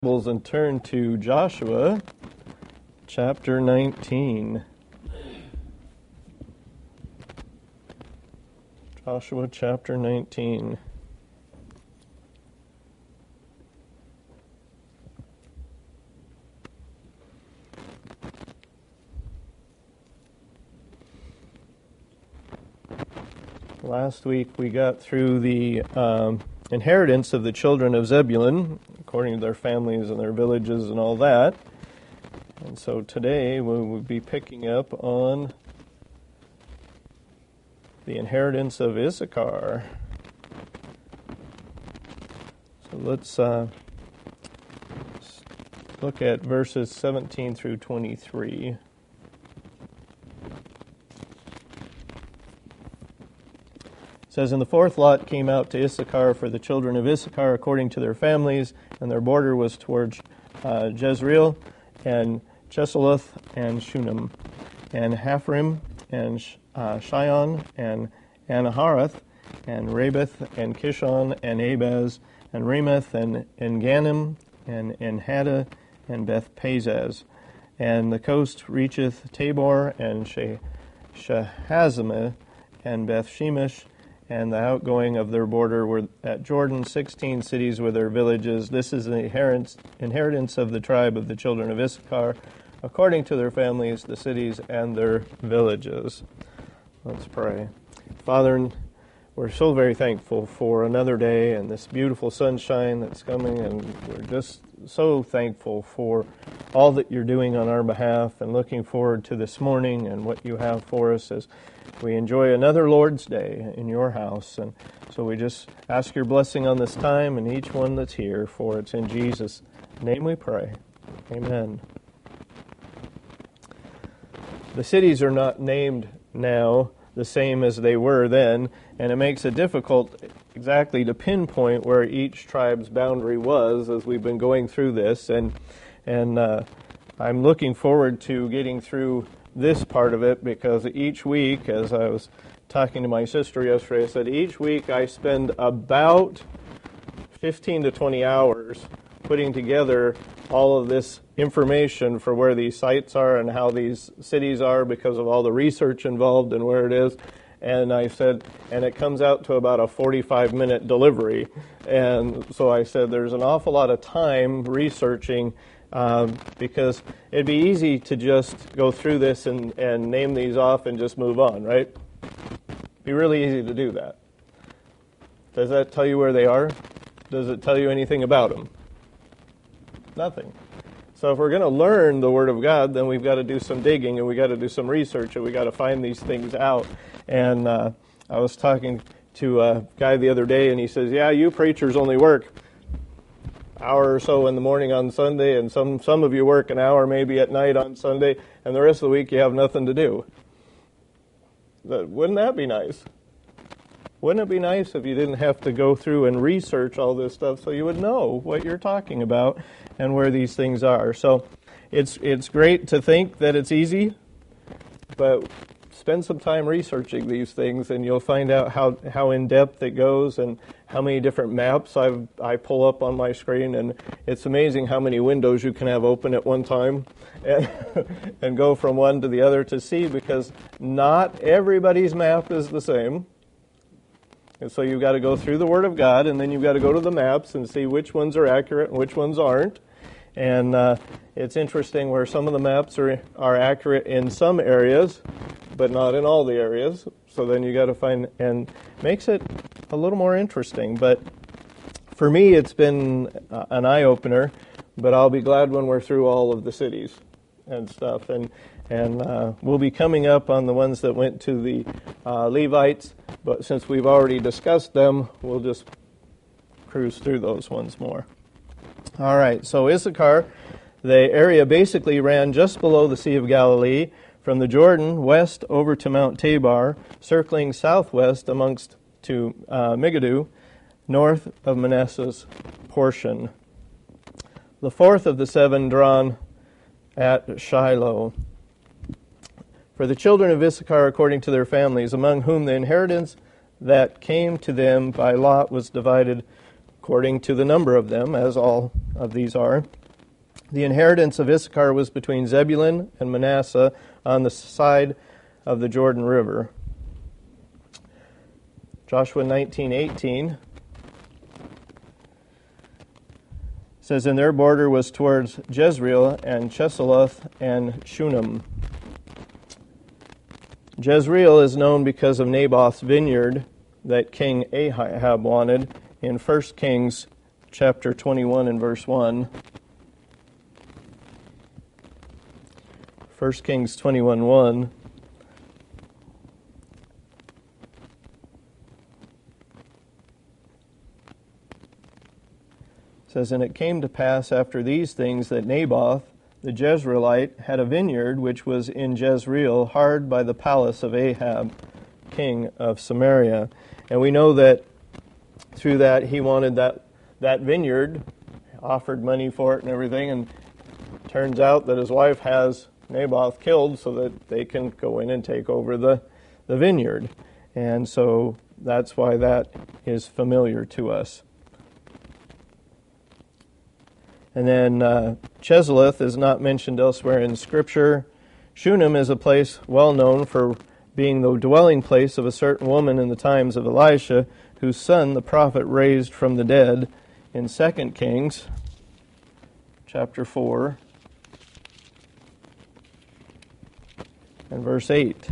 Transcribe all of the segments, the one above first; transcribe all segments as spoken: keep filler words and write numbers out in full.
And turn to Joshua chapter nineteen. Joshua chapter nineteen. Last week we got through the um, inheritance of the children of Zebulun, according to their families and their villages and all that. And so today we will be picking up on the inheritance of Issachar. So let's uh, look at verses seventeen through twenty-three. It says, "And the fourth lot came out to Issachar for the children of Issachar according to their families, and their border was towards uh, Jezreel, and Chesuleth, and Shunem, and Haphrim, and uh, Shion, and Anaharath, and Rabeth, and Kishon, and Abaz, and Ramoth, and Enganim, and Enhada, and Beth Pazaz. And the coast reacheth Tabor, and She- Shahazimah, and Beth Shemesh, and the outgoing of their border were at Jordan, sixteen cities with their villages. This is the inheritance of the tribe of the children of Issachar, according to their families, the cities and their villages." Let's pray. Father, we're so very thankful for another day and this beautiful sunshine that's coming, and we're just so thankful for all that you're doing on our behalf, and looking forward to this morning and what you have for us as we enjoy another Lord's Day in your house. And so we just ask your blessing on this time and each one that's here, for it's in Jesus' name we pray. Amen. The cities are not named now the same as they were then, and it makes it difficult exactly to pinpoint where each tribe's boundary was as we've been going through this. And and uh, I'm looking forward to getting through this part of it, because each week, as I was talking to my sister yesterday, I said each week I spend about fifteen to twenty hours putting together all of this information for where these sites are and how these cities are, because of all the research involved and where it is. And I said, and it comes out to about a forty-five minute delivery. And so I said, there's an awful lot of time researching, um, because it'd be easy to just go through this and, and name these off and just move on, right? It'd be really easy to do that. Does that tell you where they are? Does it tell you anything about them? Nothing. So if we're going to learn the Word of God, then we've got to do some digging, and we've got to do some research, and we've got to find these things out. And uh, I was talking to a guy the other day, and he says, yeah, you preachers only work an hour or so in the morning on Sunday, and some, some of you work an hour maybe at night on Sunday, and the rest of the week you have nothing to do. But wouldn't that be nice? Wouldn't it be nice if you didn't have to go through and research all this stuff so you would know what you're talking about and where these things are? So it's it's great to think that it's easy, but spend some time researching these things, and you'll find out how, how in-depth it goes and how many different maps I've, I pull up on my screen. And it's amazing how many windows you can have open at one time and, and go from one to the other to see, because not everybody's map is the same. And so you've got to go through the Word of God, and then you've got to go to the maps and see which ones are accurate and which ones aren't. And uh, it's interesting where some of the maps are are accurate in some areas, but not in all the areas. So then you got to find, and makes it a little more interesting. But for me, it's been uh, an eye-opener, but I'll be glad when we're through all of the cities and stuff. And and uh, we'll be coming up on the ones that went to the uh, Levites, but since we've already discussed them, we'll just cruise through those ones more. All right, so Issachar, the area basically ran just below the Sea of Galilee, from the Jordan west over to Mount Tabor, circling southwest amongst to uh, Megiddo, north of Manasseh's portion. The fourth of the seven drawn at Shiloh. For the children of Issachar according to their families, among whom the inheritance that came to them by lot was divided according to the number of them, as all of these are. The inheritance of Issachar was between Zebulun and Manasseh on the side of the Jordan River. Joshua nineteen eighteen says, and their border was towards Jezreel and Chesulloth and Shunem. Jezreel is known because of Naboth's vineyard that King Ahab wanted in First Kings chapter twenty-one and verse one. First Kings twenty-one one. Says, and it came to pass after these things that Naboth the Jezreelite had a vineyard which was in Jezreel, hard by the palace of Ahab, king of Samaria. And we know that through that he wanted that, that vineyard, offered money for it and everything, and turns out that his wife has Naboth killed so that they can go in and take over the, the vineyard. And so that's why that is familiar to us. And then uh, Chesulloth is not mentioned elsewhere in Scripture. Shunem is a place well known for being the dwelling place of a certain woman in the times of Elisha, whose son the prophet raised from the dead in Second Kings chapter four and verse eight.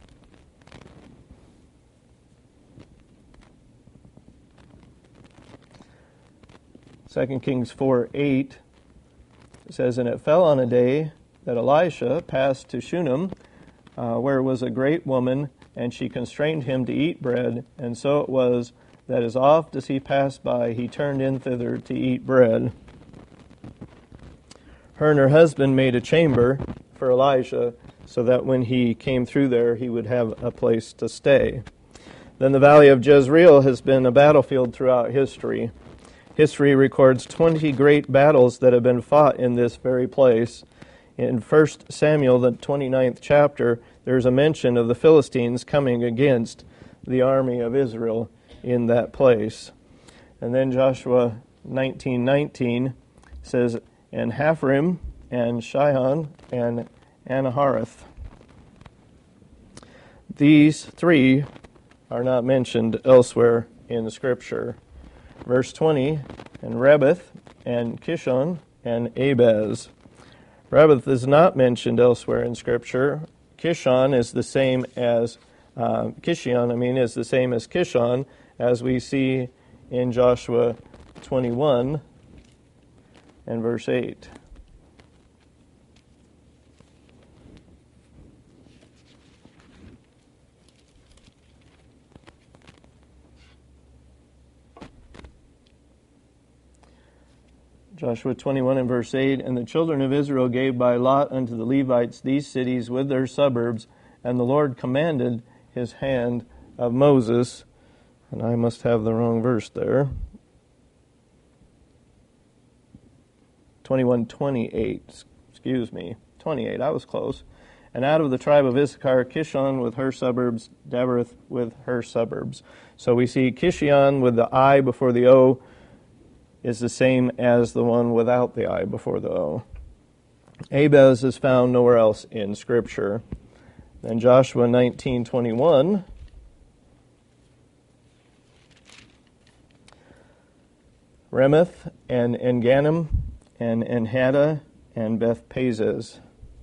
Second Kings four eight says, and it fell on a day that Elisha passed to Shunem, uh, where was a great woman, and she constrained him to eat bread, and so it was that as oft as he passed by, he turned in thither to eat bread. Her and her husband made a chamber for Elisha, so that when he came through there, he would have a place to stay. Then the valley of Jezreel has been a battlefield throughout history. History records twenty great battles that have been fought in this very place. In First Samuel, the twenty-ninth chapter, there's a mention of the Philistines coming against the army of Israel in that place. And then Joshua nineteen nineteen says, and Haphrim, and Shihon, and Anahareth. These three are not mentioned elsewhere in the Scripture. Verse twenty, and Rebeth, and Kishon, and Abez. Rebeth is not mentioned elsewhere in Scripture. Kishon is the same as, uh, Kishion, I mean, is the same as Kishon, as we see in Joshua twenty-one and verse eight. Joshua twenty-one and verse eight, and the children of Israel gave by lot unto the Levites these cities with their suburbs, and the Lord commanded his hand of Moses. And I must have the wrong verse there. twenty-one twenty-eight, excuse me, twenty-eight, I was close. And out of the tribe of Issachar, Kishon with her suburbs, Debereth with her suburbs. So we see Kishion with the I before the O is the same as the one without the I before the O. Abez is found nowhere else in Scripture. Then Joshua nineteen twenty-one. Remeth and Enganim and Enhada and Beth-Pazez.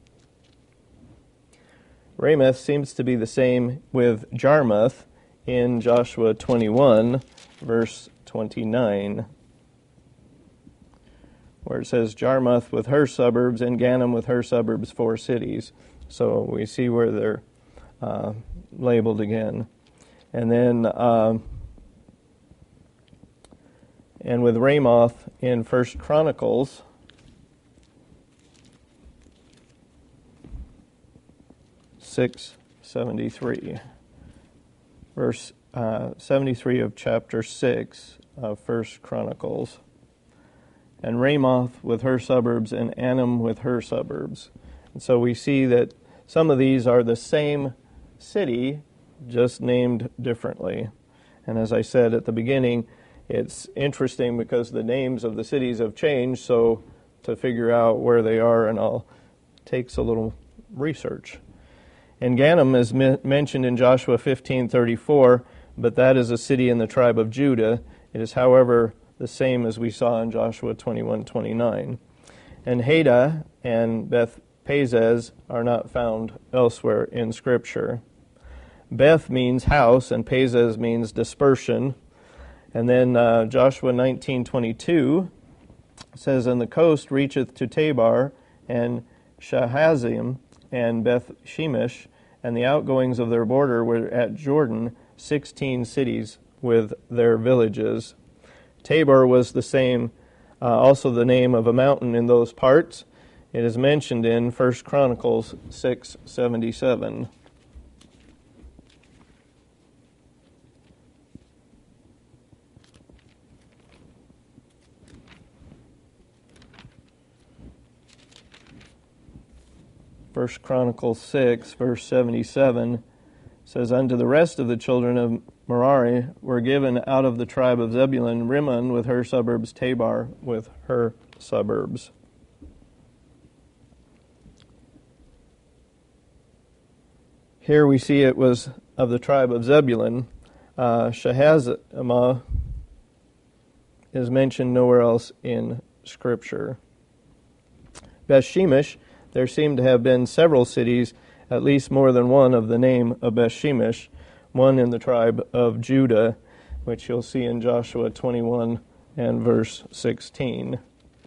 Rameth seems to be the same with Jarmuth in Joshua twenty-one, verse twenty-nine, where it says Jarmuth with her suburbs and Ganim with her suburbs, four cities. So we see where they're uh, labeled again. And then, uh, and with Ramoth in First Chronicles, six seventy-three, verse uh, seventy-three of chapter six of First Chronicles. And Ramoth with her suburbs, and Anam with her suburbs. And so we see that some of these are the same city, just named differently. And as I said at the beginning, it's interesting because the names of the cities have changed, so to figure out where they are and all takes a little research. And Ganem is me- mentioned in Joshua fifteen thirty-four, but that is a city in the tribe of Judah. It is, however, the same as we saw in Joshua twenty-one twenty-nine. And Heda and Beth Pazez are not found elsewhere in Scripture. Beth means house, and Pazez means dispersion. And then uh, Joshua nineteen twenty-two says, "And the coast reacheth to Tabor, and Shahazim, and Beth Shemesh, and the outgoings of their border were at Jordan, sixteen cities with their villages." Tabor was the same, uh, also the name of a mountain in those parts. It is mentioned in First Chronicles six seventy-seven. First Chronicles six, verse seventy-seven says, "Unto the rest of the children of Merari were given out of the tribe of Zebulun Rimmon with her suburbs, Tabor with her suburbs." Here we see it was of the tribe of Zebulun. Uh, Shahazimah is mentioned nowhere else in Scripture. Beth Shemesh, there seem to have been several cities, at least more than one of the name of Beth Shemesh, one in the tribe of Judah, which you'll see in Joshua twenty-one and verse sixteen.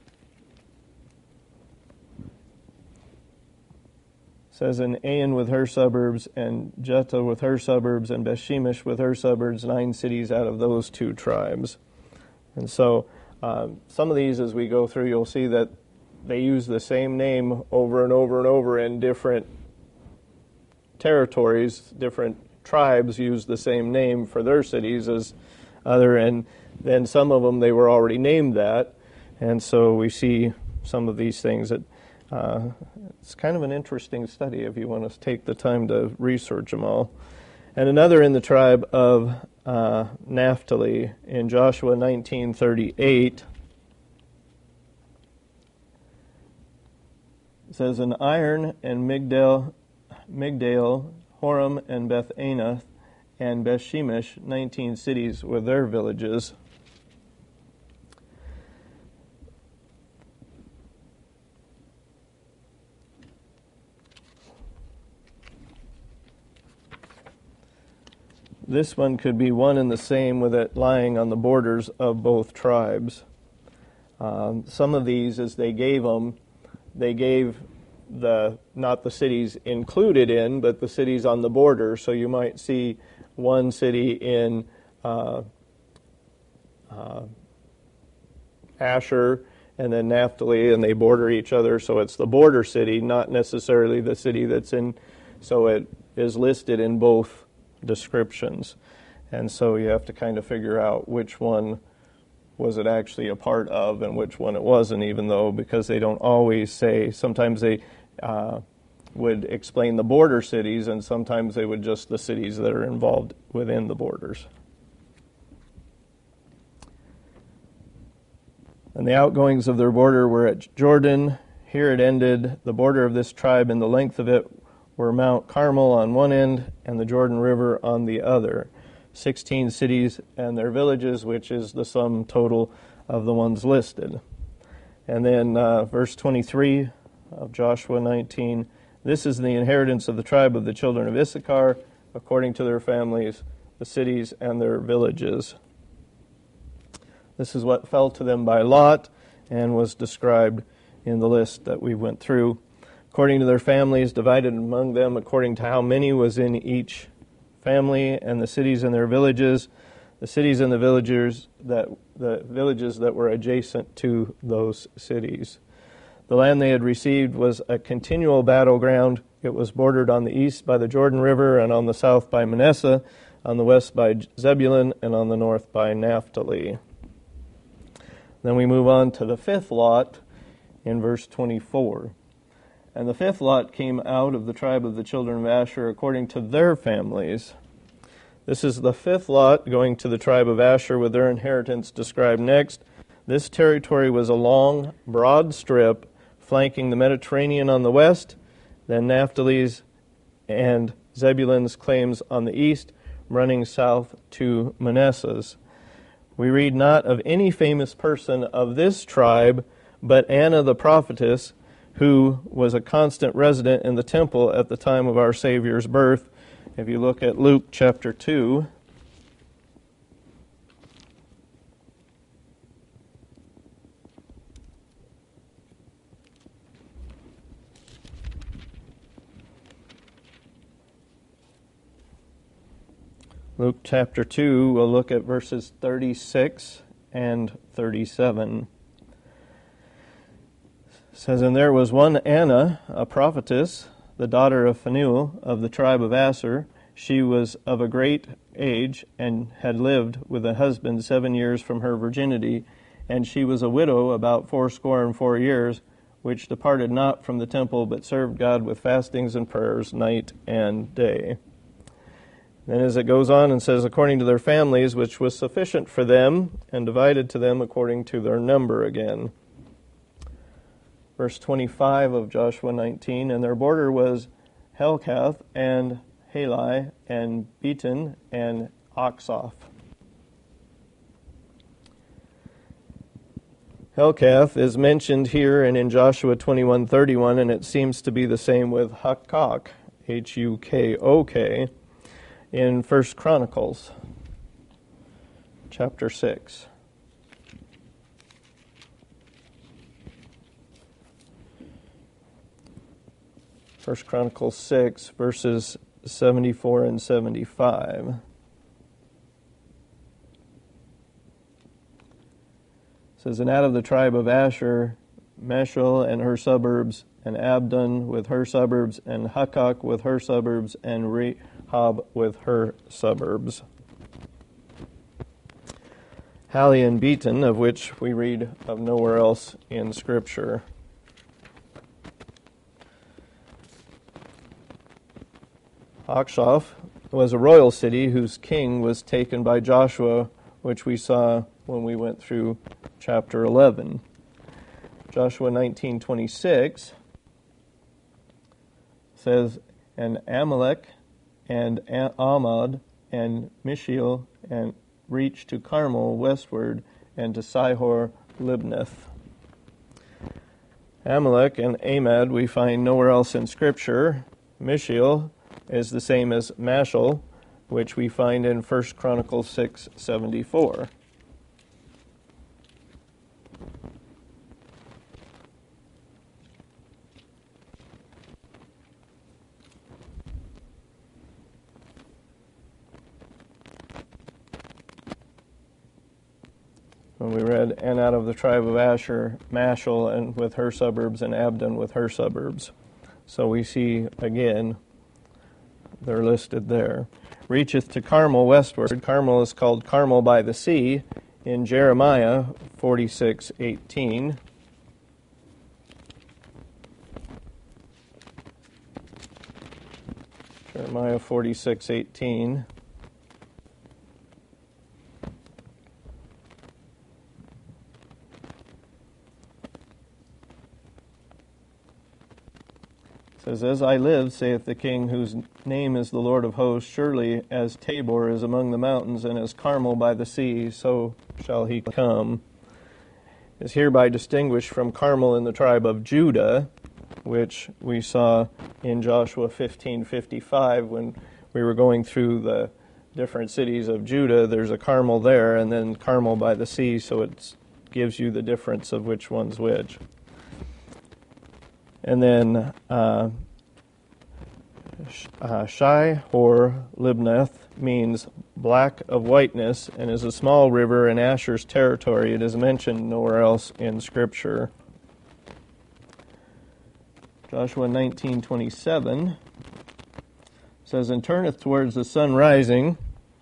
It says, "And Ain with her suburbs, and Juttah with her suburbs, and Beth Shemesh with her suburbs, nine cities out of those two tribes." And so uh, some of these, as we go through, you'll see that they use the same name over and over and over in different territories. Different tribes use the same name for their cities as other, and then some of them they were already named that. And so we see some of these things that uh, it's kind of an interesting study if you want to take the time to research them all. And another in the tribe of uh, Naphtali in Joshua nineteen thirty-eight. It says, "An Iron and Migdal, Migdal, Horem and Beth Anath, and Beth Shemesh, nineteen cities with their villages." This one could be one and the same, with it lying on the borders of both tribes. Um, some of these, as they gave them, they gave the not the cities included in, but the cities on the border. So you might see one city in uh, uh, Asher and then Naphtali, and they border each other. So it's the border city, not necessarily the city that's in. So it is listed in both descriptions. And so you have to kind of figure out which one was it actually a part of and which one it wasn't, even though, because they don't always say, sometimes they uh, would explain the border cities, and sometimes they would just the cities that are involved within the borders. And the outgoings of their border were at Jordan. Here it ended. The border of this tribe and the length of it were Mount Carmel on one end and the Jordan River on the other. Sixteen cities and their villages, which is the sum total of the ones listed. And then uh, verse twenty-three of Joshua nineteen, "This is the inheritance of the tribe of the children of Issachar, according to their families, the cities and their villages." This is what fell to them by lot and was described in the list that we went through. According to their families, divided among them according to how many was in each family, and the cities and their villages, the cities and the villagers that the villages that were adjacent to those cities. The land they had received was a continual battleground. It was bordered on the east by the Jordan River, and on the south by Manasseh, on the west by Zebulun, and on the north by Naphtali. Then we move on to the fifth lot in verse twenty-four. "And the fifth lot came out of the tribe of the children of Asher according to their families. This is the fifth lot going to the tribe of Asher, with their inheritance described next. This territory was a long, broad strip flanking the Mediterranean on the west, then Naphtali's and Zebulun's claims on the east, running south to Manasseh's. We read not of any famous person of this tribe, but Anna the prophetess, who was a constant resident in the temple at the time of our Savior's birth. If you look at Luke chapter two, Luke chapter two, we'll look at verses thirty-six and thirty-seven. It says, "And there was one Anna, a prophetess, the daughter of Phanuel of the tribe of Asher. She was of a great age and had lived with a husband seven years from her virginity. And she was a widow about fourscore and four years, which departed not from the temple, but served God with fastings and prayers night and day." Then as it goes on and says, "According to their families, which was sufficient for them, and divided to them according to their number," again. Verse twenty-five of Joshua nineteen, "And their border was Helkath and Halai and Beaton and Oxoph." Helkath is mentioned here and in Joshua twenty-one thirty-one, and it seems to be the same with Hukok, H U K O K, in First Chronicles, chapter six. First Chronicles six, verses seventy-four and seventy-five. It says, "And out of the tribe of Asher, Meshul and her suburbs, and Abdon with her suburbs, and Hukok with her suburbs, and Rehob with her suburbs." Hallie and Beaton, of which we read of nowhere else in Scripture. Oxoph was a royal city whose king was taken by Joshua, which we saw when we went through chapter eleven. Joshua nineteen twenty-six says, "And Amalek and Ahmad and Mishael and reached to Carmel westward, and to Sihor Libnath." Amalek and Ahmad we find nowhere else in Scripture. Mishael is the same as Mashal, which we find in First Chronicles six seventy-four. When we read, "And out of the tribe of Asher, Mashal and with her suburbs, and Abdon with her suburbs." So we see again they're listed there. "Reacheth to Carmel westward." Carmel is called Carmel by the sea in Jeremiah forty-six eighteen. Jeremiah forty-six eighteen. Says, "As I live, saith the King, whose name is the Lord of hosts, surely as Tabor is among the mountains, and as Carmel by the sea, so shall he come." Is hereby distinguished from Carmel in the tribe of Judah, which we saw in Joshua fifteen fifty-five when we were going through the different cities of Judah. There's a Carmel there, and then Carmel by the sea, so it gives you the difference of which one's which. And then uh, uh, Shihor Libnath means black of whiteness, and is a small river in Asher's territory. It is mentioned nowhere else in Scripture. Joshua nineteen twenty-seven says, "And turneth towards the sun rising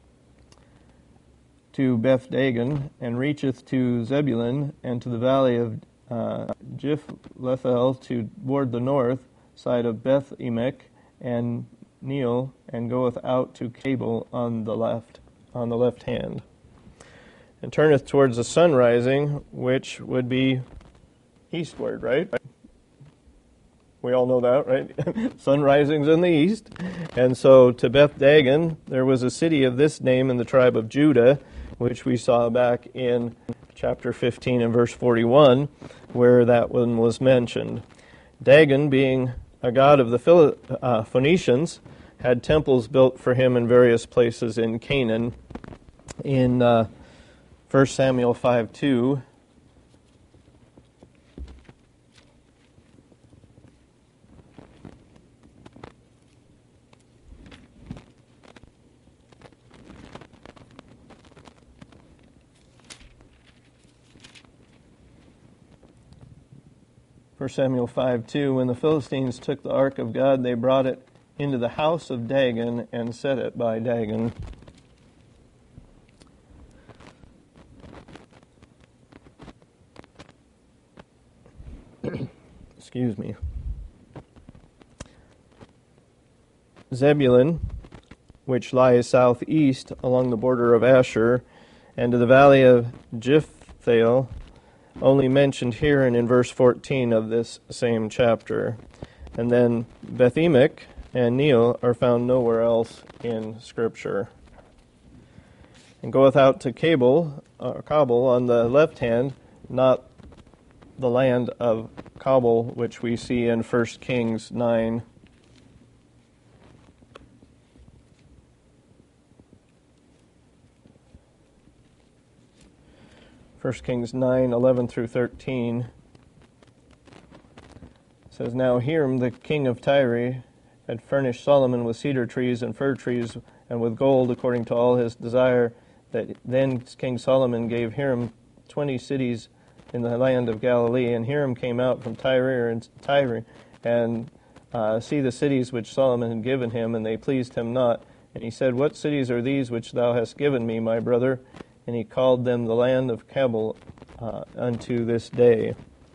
to Beth Dagon, and reacheth to Zebulun, and to the valley of Uh, Jiphlethel toward the north side of Beth Emek, and Neill, and goeth out to Cabul on the left, on the left hand, and turneth towards the sun rising, which would be eastward, right? We all know that, right? Sun rising's in the east. And so to Beth Dagon, there was a city of this name in the tribe of Judah, which we saw back in chapter fifteen and verse forty-one, where that one was mentioned. Dagon, being a god of the Phil- uh, Phoenicians, had temples built for him in various places in Canaan. In uh, First Samuel five two, First Samuel five two, when the Philistines took the ark of God, they brought it into the house of Dagon and set it by Dagon. Excuse me. Zebulun, which lies southeast along the border of Asher, and to the valley of Jephthah, only mentioned here and in verse fourteen of this same chapter. And then Beth-emek and Neill are found nowhere else in Scripture. And goeth out to Cabul, uh, Kabul on the left hand, not the land of Kabul, which we see in First Kings nine. First Kings nine, eleven through thirteen. It says, Now Hiram, the king of Tyre, had furnished Solomon with cedar trees and fir trees, and with gold, according to all his desire. That then King Solomon gave Hiram twenty cities in the land of Galilee. And Hiram came out from Tyre and Tyre, and uh, see the cities which Solomon had given him, and they pleased him not. And he said, What cities are these which thou hast given me, my brother? And he called them the land of Cabul uh, unto this day.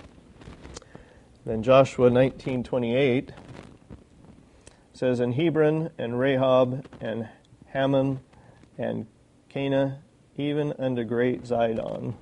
Then Joshua nineteen twenty-eight says, And Hebron and Rehob and Hammon and Cana, even unto great Zidon.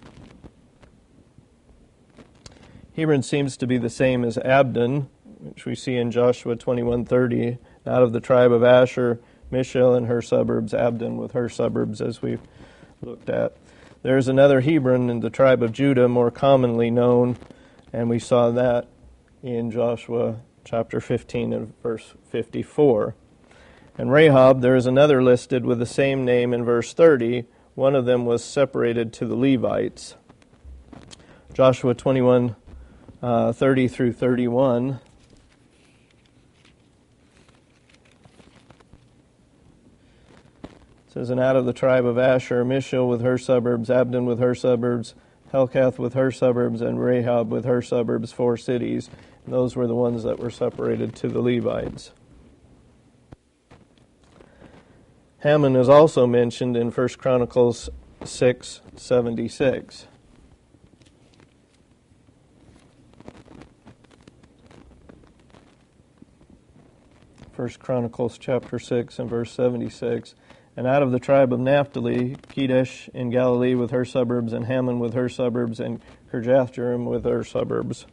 Hebron seems to be the same as Abdon, which we see in Joshua twenty-one thirty, out of the tribe of Asher, Mishael and her suburbs, Abdon with her suburbs, as we've looked at. There is another Hebron in the tribe of Judah, more commonly known, and we saw that in Joshua chapter fifteen and verse fifty-four. And Rehob, there is another listed with the same name in verse thirty. One of them was separated to the Levites. Joshua twenty-one, uh, thirty through thirty-one. It says, And out of the tribe of Asher, Mishael with her suburbs, Abdon with her suburbs, Helkath with her suburbs, and Rehob with her suburbs, four cities. And those were the ones that were separated to the Levites. Hammon is also mentioned in First Chronicles six seventy-six. First Chronicles chapter six and verse seventy-six. And out of the tribe of Naphtali, Kedesh in Galilee with her suburbs, and Hammon with her suburbs, and Kirjathjearim with her suburbs.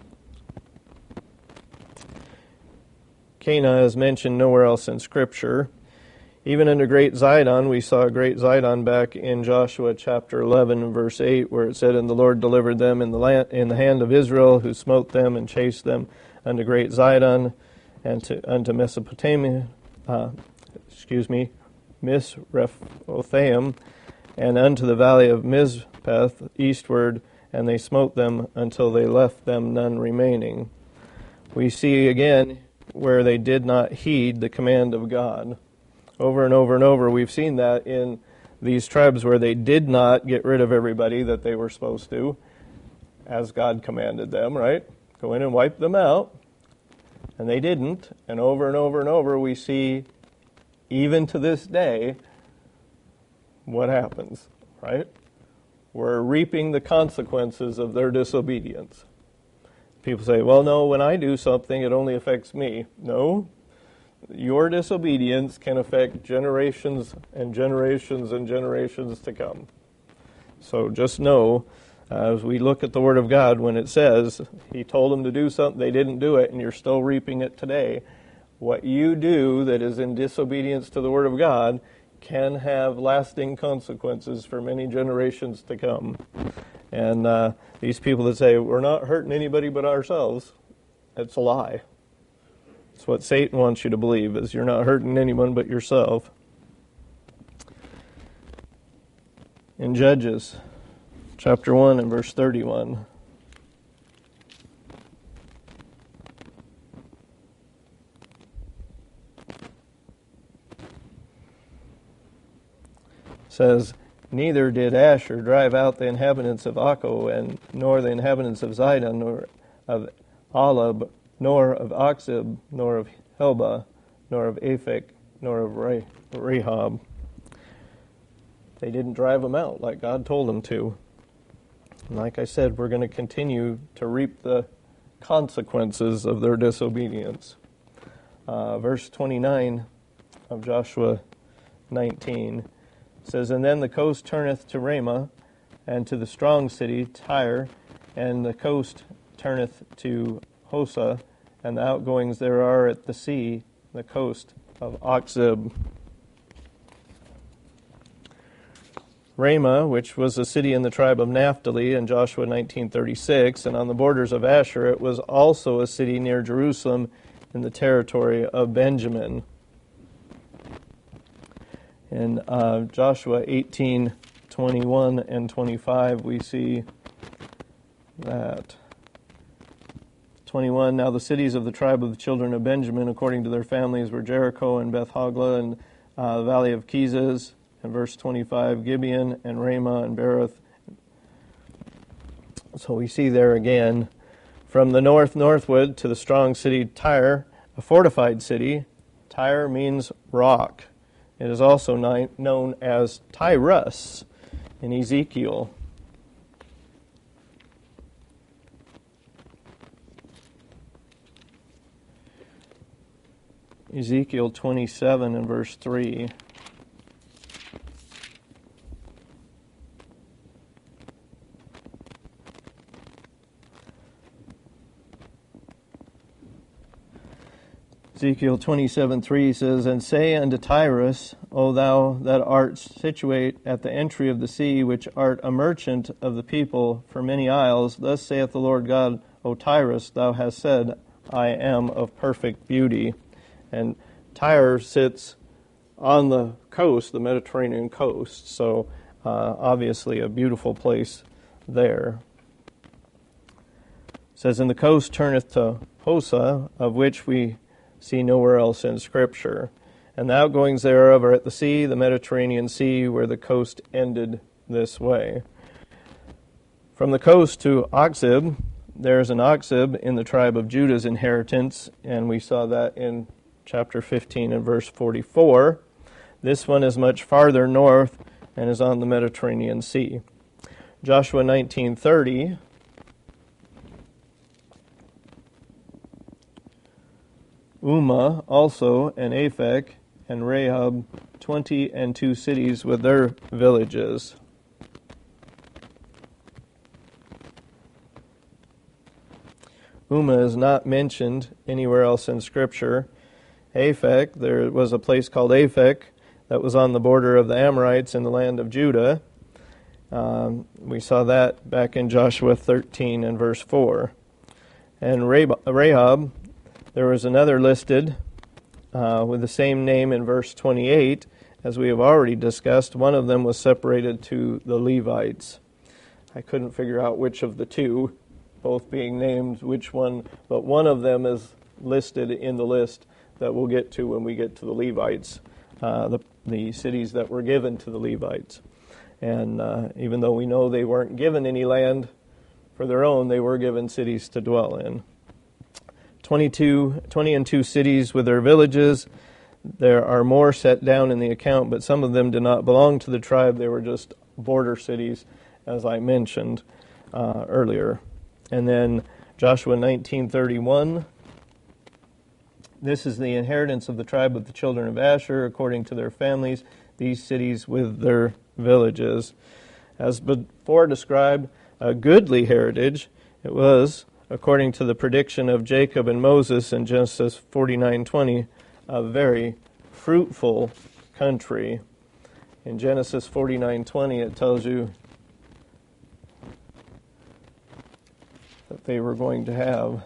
Cana is mentioned nowhere else in Scripture. Even under Great Zidon, we saw Great Zidon back in Joshua chapter eleven and verse eight, where it said, And the Lord delivered them in the land, in the hand of Israel, who smote them and chased them unto Great Zidon, and to, unto Mesopotamia, uh, excuse me, Misrephotham, and unto the valley of Mizpeth eastward, and they smote them until they left them none remaining. We see again where they did not heed the command of God. Over and over and over, we've seen that in these tribes where they did not get rid of everybody that they were supposed to, as God commanded them, right? Go in and wipe them out. And they didn't. And over and over and over, we see, even to this day, what happens, right? We're reaping the consequences of their disobedience. People say, well, no, when I do something, it only affects me. No, your disobedience can affect generations and generations and generations to come. So just know, uh, as we look at the Word of God, when it says He told them to do something, they didn't do it, and you're still reaping it today, what you do that is in disobedience to the Word of God can have lasting consequences for many generations to come. And uh, these people that say, we're not hurting anybody but ourselves, it's a lie. It's what Satan wants you to believe, is you're not hurting anyone but yourself. In Judges, chapter one and verse thirty-one. Says, neither did Asher drive out the inhabitants of Akko, and nor the inhabitants of Zidon, nor of Alab, nor of Oxib, nor of Helba, nor of Aphek, nor of Re- Rehob. They didn't drive them out like God told them to. And like I said, we're going to continue to reap the consequences of their disobedience. Uh, verse twenty-nine of Joshua nineteen says, and then the coast turneth to Ramah, and to the strong city, Tyre, and the coast turneth to Hosa, and the outgoings there are at the sea, the coast of Oxib. Ramah, which was a city in the tribe of Naphtali in Joshua nineteen thirty-six, and on the borders of Asher, it was also a city near Jerusalem in the territory of Benjamin. In uh, Joshua eighteen twenty-one and twenty-five, we see that. twenty-one, now the cities of the tribe of the children of Benjamin, according to their families, were Jericho and Beth Hogla and uh, the valley of Kezes. And verse twenty-five, Gibeon and Ramah and Berith. So we see there again, from the north northward to the strong city Tyre, a fortified city. Tyre means rock. It is also ni- known as Tyrus in Ezekiel. Ezekiel twenty-seven and verse three. Ezekiel twenty-seven three says, and say unto Tyrus, O thou that art situate at the entry of the sea, which art a merchant of the people for many isles, thus saith the Lord God, O Tyrus, thou hast said, I am of perfect beauty. And Tyre sits on the coast, the Mediterranean coast, so uh, obviously a beautiful place there. It says, and the coast turneth to Hosa, of which we see nowhere else in Scripture. And the outgoings thereof are at the sea, the Mediterranean Sea, where the coast ended this way. From the coast to Oxib, there's an Oxib in the tribe of Judah's inheritance, and we saw that in chapter fifteen and verse forty-four. This one is much farther north and is on the Mediterranean Sea. Joshua nineteen thirty. Ummah also, and Aphek, and Rehob, twenty and two cities with their villages. Ummah is not mentioned anywhere else in Scripture. Aphek, there was a place called Aphek that was on the border of the Amorites in the land of Judah. Um, we saw that back in Joshua thirteen and verse four. And Rehob, there was another listed uh, with the same name in verse twenty-eight, as we have already discussed. One of them was separated to the Levites. I couldn't figure out which of the two, both being named, which one, but one of them is listed in the list that we'll get to when we get to the Levites, uh, the, the cities that were given to the Levites. And uh, even though we know they weren't given any land for their own, they were given cities to dwell in. twenty-two, twenty and two cities with their villages. There are more set down in the account, but some of them did not belong to the tribe. They were just border cities, as I mentioned uh, earlier. And then Joshua nineteen thirty-one. This is the inheritance of the tribe of the children of Asher, according to their families, these cities with their villages. As before described, a goodly heritage, it was, according to the prediction of Jacob and Moses in Genesis forty-nine twenty, a very fruitful country. In Genesis forty-nine twenty, it tells you that they were going to have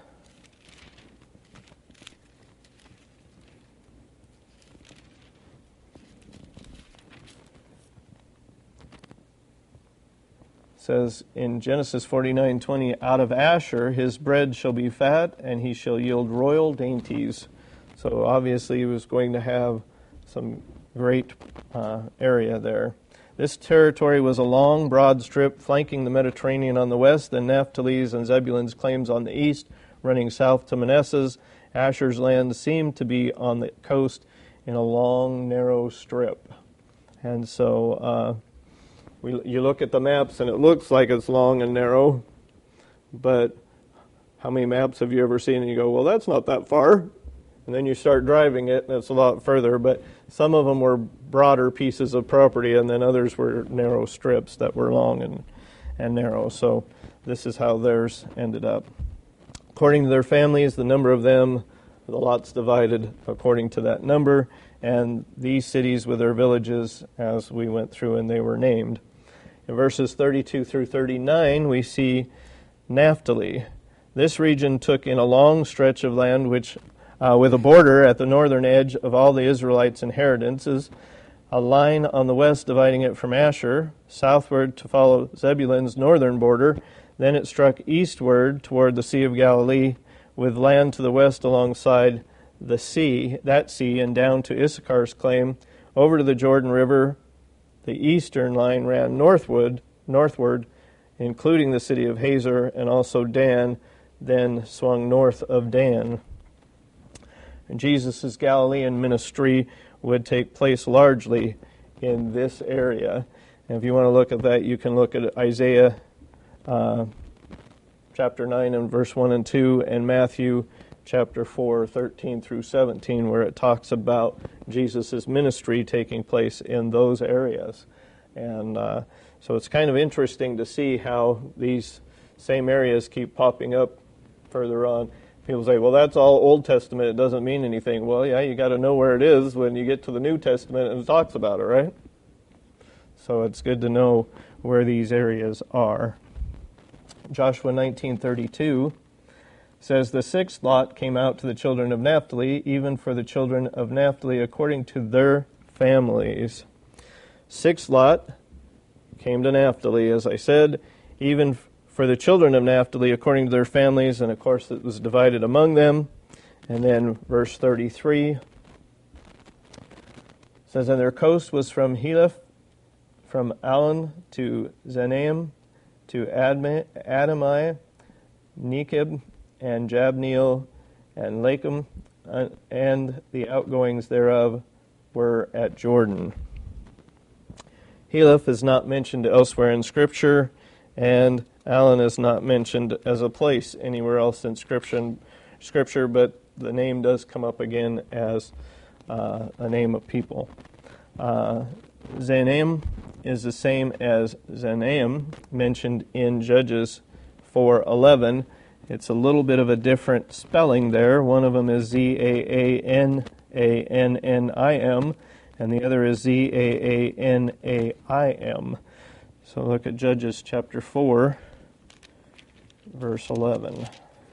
says in Genesis forty-nine twenty, out of Asher his bread shall be fat, and he shall yield royal dainties. So obviously he was going to have some great uh, area there. This territory was a long, broad strip flanking the Mediterranean on the west, then Naphtali's and Zebulun's claims on the east, running south to Manasseh's. Asher's land seemed to be on the coast in a long, narrow strip. And so uh, we, you look at the maps and it looks like it's long and narrow, but how many maps have you ever seen and you go, well, that's not that far? And then you start driving it, and it's a lot further. But some of them were broader pieces of property, and then others were narrow strips that were long and, and narrow. So this is how theirs ended up. According to their families, the number of them, the lots divided according to that number, and these cities with their villages as we went through, and they were named. In verses thirty-two through thirty-nine, we see Naphtali. This region took in a long stretch of land which Uh, with a border at the northern edge of all the Israelites' inheritances, a line on the west dividing it from Asher, southward to follow Zebulun's northern border. Then it struck eastward toward the Sea of Galilee, with land to the west alongside the sea, that sea, and down to Issachar's claim, over to the Jordan River. The eastern line ran northward, northward, including the city of Hazor, and also Dan, then swung north of Dan. Jesus' Galilean ministry would take place largely in this area. And if you want to look at that, you can look at Isaiah uh, chapter nine and verse one and two, and Matthew chapter four, thirteen through seventeen, where it talks about Jesus' ministry taking place in those areas. And uh, so it's kind of interesting to see how these same areas keep popping up further on. People say, well, that's all Old Testament, it doesn't mean anything. Well, yeah, you got to know where it is when you get to the New Testament and it talks about it, right? So it's good to know where these areas are. Joshua nineteen thirty-two says, the sixth lot came out to the children of Naphtali, even for the children of Naphtali according to their families. Sixth lot came to Naphtali, as I said, even for the children of Naphtali according to their families, and of course it was divided among them. And then verse thirty-three says, and their coast was from Heleph, from Alon to Zenaim, to Admai, Adamai, Nekeb, and Jabneel, and Lakum, and the outgoings thereof were at Jordan. Heleph is not mentioned elsewhere in Scripture, and Alon is not mentioned as a place anywhere else in Scripture, scripture but the name does come up again as uh, a name of people. Uh, Zenaim is the same as Zenaim, mentioned in Judges four eleven. It's a little bit of a different spelling there. One of them is Z A A N A N N I M, and the other is Z A A N A I M. So look at Judges chapter four, verse eleven.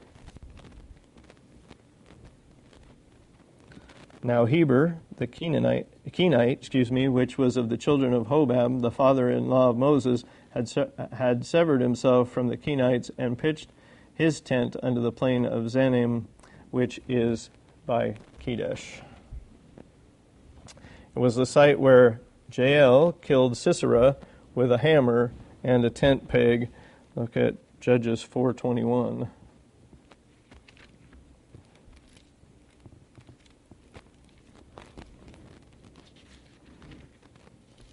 Now Heber, the Kenite, Kenite, excuse me, which was of the children of Hobab, the father-in-law of Moses, had se- had severed himself from the Kenites and pitched his tent unto the plain of Zanim, which is by Kedesh. It was the site where Jael killed Sisera with a hammer and a tent peg. Look at Judges four twenty-one.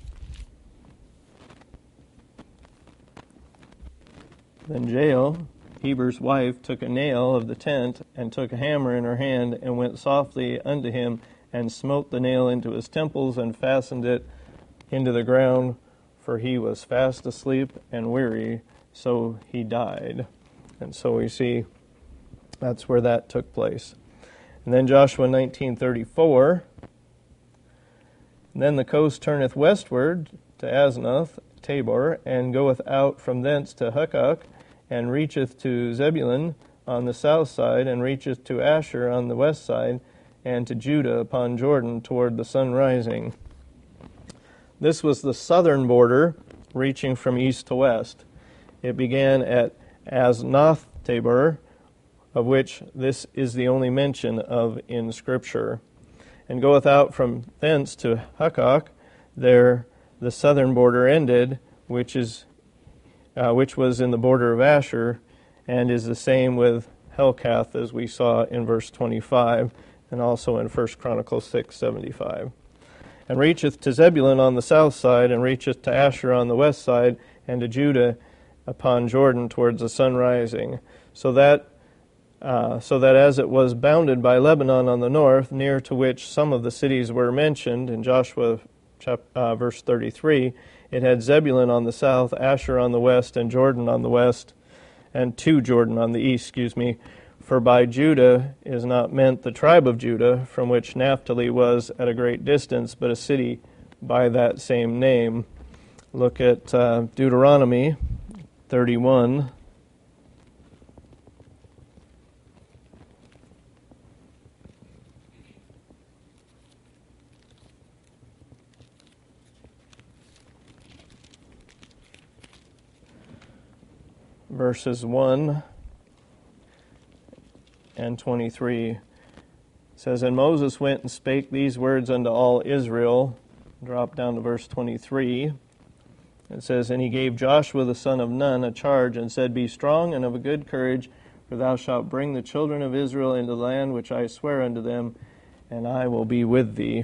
Then Jael Heber's wife took a nail of the tent, and took a hammer in her hand, and went softly unto him, and smote the nail into his temples, and fastened it into the ground, for he was fast asleep and weary, so he died. And so we see that's where that took place. And then Joshua nineteen thirty-four, then the coast turneth westward to Aznoth, Tabor, and goeth out from thence to Hukkok, and reacheth to Zebulun on the south side, and reacheth to Asher on the west side, and to Judah upon Jordan toward the sun rising. This was the southern border, reaching from east to west. It began at Aznoth Tabor, of which this is the only mention of in Scripture, and goeth out from thence to Hukkok. There the southern border ended, which is uh, which was in the border of Asher, and is the same with Helkath, as we saw in verse twenty-five, and also in First Chronicles six seventy-five. And reacheth to Zebulun on the south side, and reacheth to Asher on the west side, and to Judah upon Jordan towards the sun rising. So that Uh, so that as it was bounded by Lebanon on the north, near to which some of the cities were mentioned in Joshua chap, uh, verse thirty-three, it had Zebulun on the south, Asher on the west, and Jordan on the west, and to Jordan on the east, excuse me. For by Judah is not meant the tribe of Judah, from which Naphtali was at a great distance, but a city by that same name. Look at uh, Deuteronomy thirty-one. Verses one and twenty-three says, And Moses went and spake these words unto all Israel. Drop down to verse twenty-three. It says, And he gave Joshua the son of Nun a charge, and said, Be strong and of a good courage, for thou shalt bring the children of Israel into the land which I swear unto them, and I will be with thee.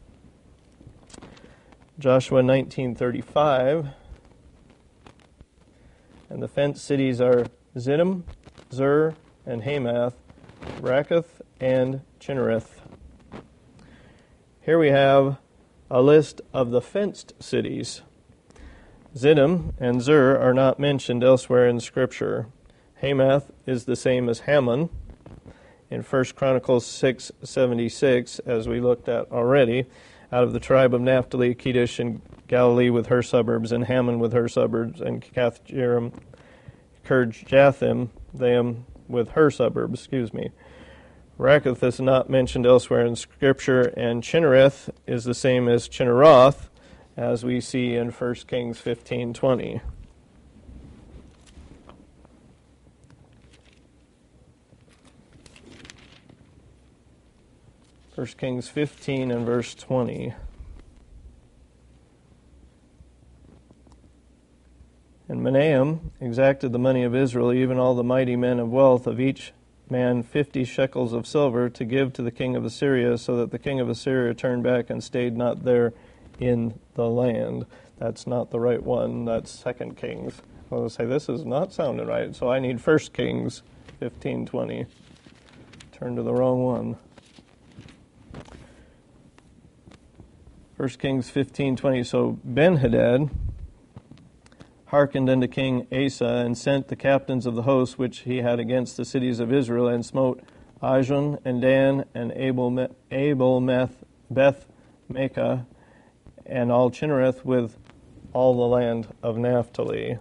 Joshua nineteen thirty-five. And the fenced cities are Ziddim, Zur, and Hamath, Rakkath, and Chinnereth. Here we have a list of the fenced cities. Ziddim and Zur are not mentioned elsewhere in Scripture. Hamath is the same as Hammon. In First Chronicles six seventy-six, as we looked at already, out of the tribe of Naphtali, Kedesh and Galilee with her suburbs, and Hammon with her suburbs, and Kathjearim, Kirjathim, them with her suburbs, excuse me. Rakkath is not mentioned elsewhere in Scripture, and Chinnereth is the same as Chinneroth, as we see in First Kings fifteen twenty. First Kings fifteen and verse twenty. And Menahem exacted the money of Israel, even all the mighty men of wealth, of each man fifty shekels of silver, to give to the king of Assyria, so that the king of Assyria turned back and stayed not there in the land. That's not the right one. That's Second Kings. I will say, this is not sounding right, so I need First Kings fifteen twenty. Turn to the wrong one. First Kings fifteen twenty. So Ben-Hadad hearkened unto King Asa, and sent the captains of the host which he had against the cities of Israel, and smote Ajon and Dan and Abel, Abel Meth, Beth Maacah, and all Chinnereth, with all the land of Naphtali.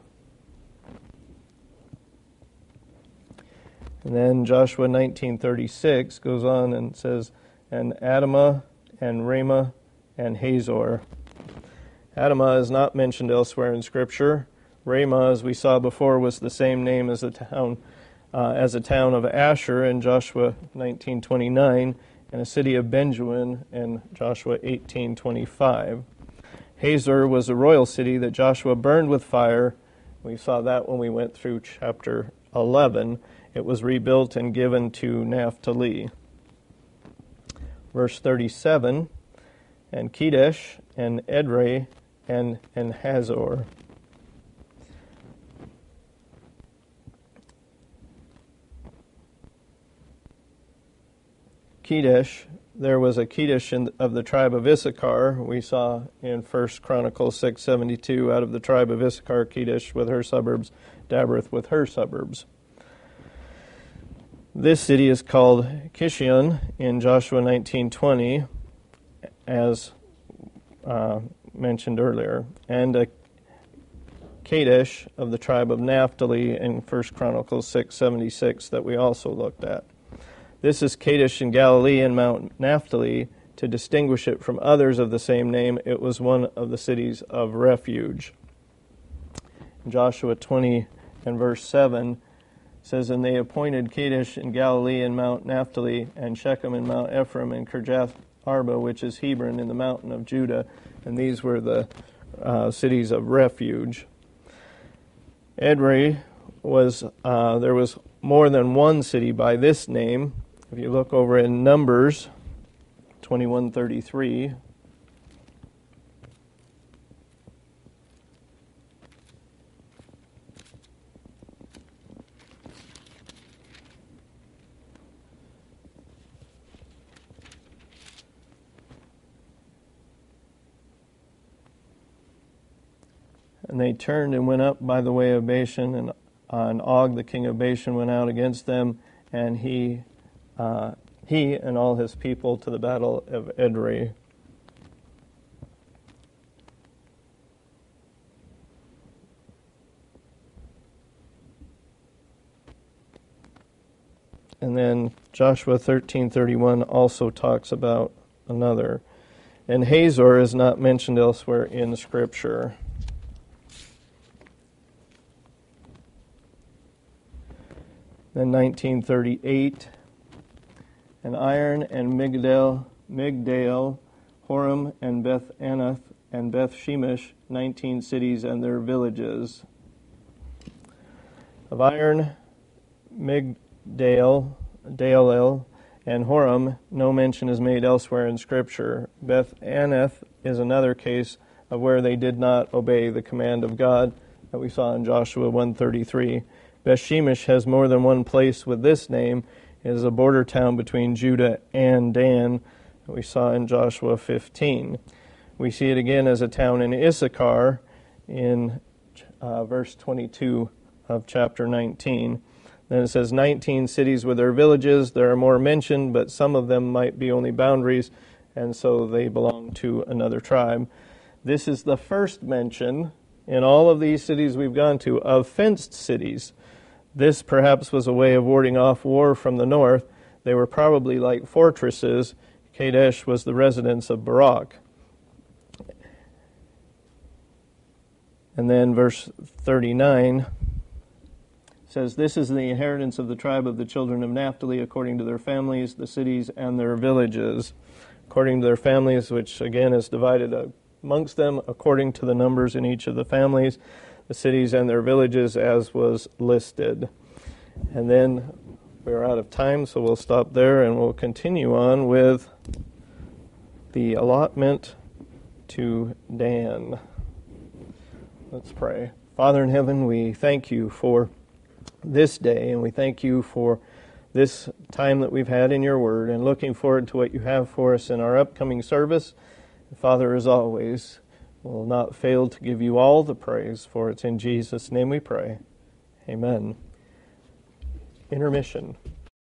And then Joshua nineteen thirty-six goes on and says, And Adamah and Ramah and Hazor. Adamah is not mentioned elsewhere in Scripture. Ramah, as we saw before, was the same name as the town, uh, as a town of Asher in Joshua nineteen twenty-nine, and a city of Benjamin in Joshua eighteen twenty-five. Hazor was a royal city that Joshua burned with fire. We saw that when we went through chapter eleven. It was rebuilt and given to Naphtali. Verse thirty-seven, and Kedesh and Edrei and, and Hazor. Kedesh, there was a Kedesh in, of the tribe of Issachar. We saw in First Chronicles six seventy-two, out of the tribe of Issachar, Kedesh with her suburbs, Dabrith with her suburbs. This city is called Kishion in Joshua nineteen twenty, as uh, mentioned earlier, and a Kadesh of the tribe of Naphtali in First Chronicles six seventy-six that we also looked at. This is Kadesh in Galilee and Mount Naphtali. To distinguish it from others of the same name, it was one of the cities of refuge. Joshua twenty and verse seven says, "And they appointed Kadesh in Galilee and Mount Naphtali, and Shechem and Mount Ephraim, and Kirjath Arba, which is Hebron, in the mountain of Judah." And these were the uh, cities of refuge. Edrei was, uh, there was more than one city by this name. If you look over in Numbers twenty-one thirty-three, "And they turned and went up by the way of Bashan, and, uh, and Og the king of Bashan went out against them, and he uh, he and all his people to the battle of Edrei." And then Joshua thirteen thirty-one also talks about another. And Hazor is not mentioned elsewhere in Scripture. Then nineteen thirty-eight, "And Iron and Migdal, Migdal, Horem and Beth Anath and Beth Shemesh, nineteen cities and their villages." Of Iron, Migdal, Dalel, and Horem, no mention is made elsewhere in Scripture. Beth Anath is another case of where they did not obey the command of God that we saw in Joshua one thirty-three. Beth Shemesh has more than one place with this name. It is a border town between Judah and Dan that we saw in Joshua fifteen. We see it again as a town in Issachar in uh, verse twenty-two of chapter nineteen. Then it says nineteen cities with their villages. There are more mentioned, but some of them might be only boundaries, and so they belong to another tribe. This is the first mention in all of these cities we've gone to of fenced cities. This perhaps was a way of warding off war from the north. They were probably like fortresses. Kadesh was the residence of Barak. And then verse thirty-nine says, "This is the inheritance of the tribe of the children of Naphtali, according to their families, the cities and their villages." According to their families, which again is divided amongst them according to the numbers in each of the families, the cities and their villages as was listed. And then we're out of time, so we'll stop there and we'll continue on with the allotment to Dan. Let's pray. Father in heaven, we thank you for this day, and we thank you for this time that we've had in your word, and looking forward to what you have for us in our upcoming service. Father, as always, we'll not fail to give you all the praise, for it's in Jesus' name we pray. Amen. Intermission.